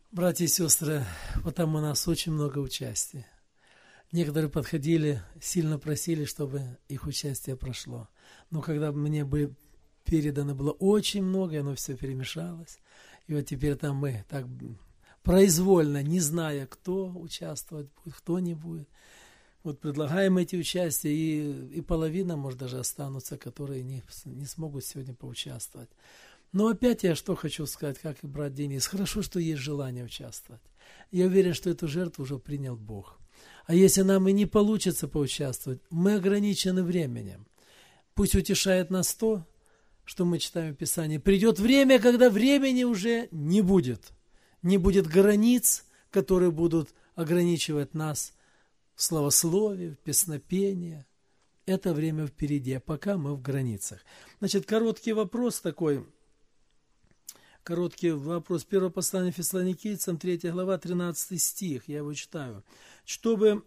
Братья и сестры, вот там у нас очень много участия. Некоторые подходили, сильно просили, чтобы их участие прошло. Но когда мне бы передано было очень много, и оно все перемешалось. И вот теперь там мы так произвольно, не зная, кто участвовать будет, кто не будет, вот предлагаем эти участия, и половина, может, даже останутся, которые не смогут сегодня поучаствовать. Но опять я что хочу сказать, как и брат Денис, хорошо, что есть желание участвовать. Я уверен, что эту жертву уже принял Бог. А если нам и не получится поучаствовать, мы ограничены временем. Пусть утешает нас то, что мы читаем в Писании. Придет время, когда времени уже не будет. Не будет границ, которые будут ограничивать нас в славословии, в песнопении. Это время впереди, а пока мы в границах. Значит, короткий вопрос такой. Короткий вопрос. Первое послание Фессалоникийцам, 3 глава, 13 стих. Я его читаю. Чтобы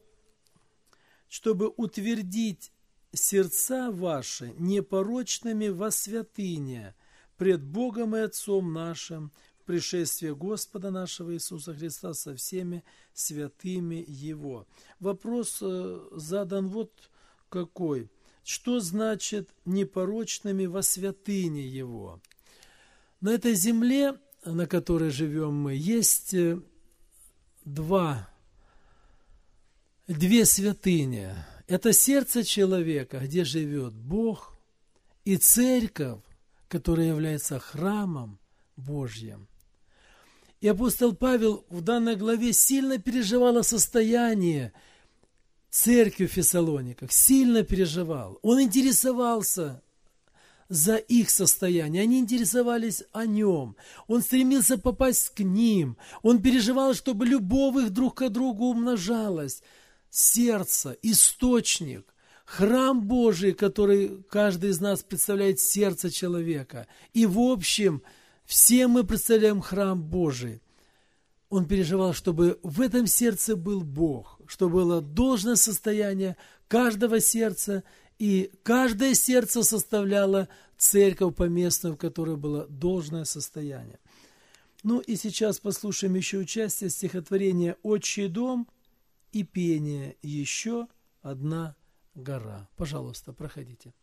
утвердить сердца ваши непорочными во святыне пред Богом и Отцом нашим в пришествии Господа нашего Иисуса Христа со всеми святыми Его. Вопрос задан вот какой. Что значит непорочными во святыне Его? На этой земле, на которой живем мы, есть две святыни. Это сердце человека, где живет Бог, и церковь, которая является храмом Божьим. И апостол Павел в данной главе сильно переживал о состоянии церкви в Фессалониках, сильно переживал. Он интересовался за их состояние, они интересовались о нем, он стремился попасть к ним, он переживал, чтобы любовь их друг к другу умножалась. Сердце, источник, храм Божий, который каждый из нас представляет сердце человека. И в общем, все мы представляем храм Божий. Он переживал, чтобы в этом сердце был Бог, чтобы было должное состояние каждого сердца, и каждое сердце составляло церковь поместную, в которой было должное состояние. Ну и сейчас послушаем еще участие стихотворения «Отчий дом» и пение «Еще одна гора». Пожалуйста, проходите.